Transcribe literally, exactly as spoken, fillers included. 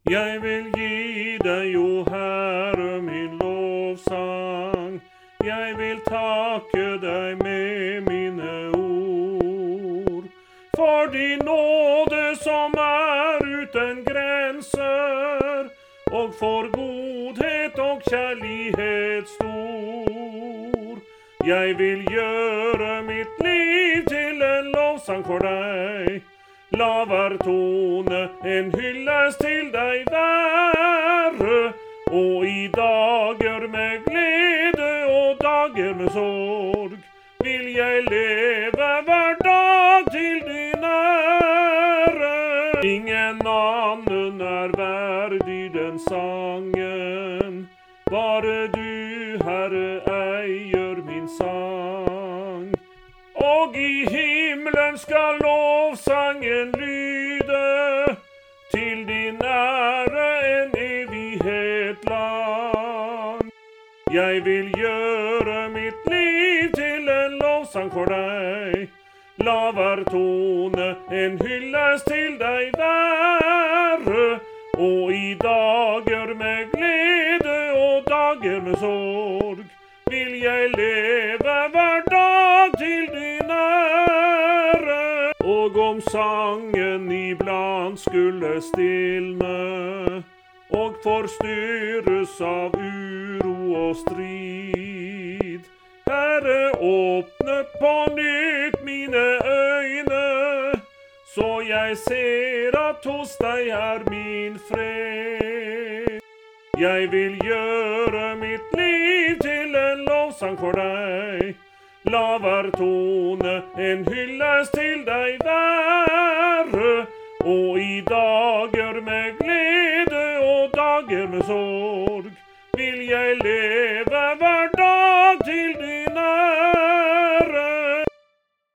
Jeg vil gi deg, o Herre, min lovsang. Jeg vil takke deg med mine ord. For din nåde som er uten grenser, og for godhet og kjærlighet stor. Jeg vil gjøre mitt liv til en lovsang for deg. La hver tone en hyllest til deg være, og i dager med glede og dager med sorg vil jeg leve hver dag til din ære. Ingen annen er verdig den sangen, bare du, Herre, eier min sang. Og i himmelen skal lovsangen lyde, til din ære en evighet lang. Jeg vil gjøre mitt liv til en lovsang for deg. La hver tone en hyllest til deg være, og i dager med glede og dager med sorg vil jeg leve hver dag til din ære. Og om sangen iblant skulle stilne, og forstyrres av uro og strid, Herre, åpne på nytt mine øyne, så jeg ser at hos deg er min fred. Jeg vil gjøre mitt liv til en lovsang for deg. La hver tone en hyllest til deg være, og i dager med glede og dager med sorg vil jeg leve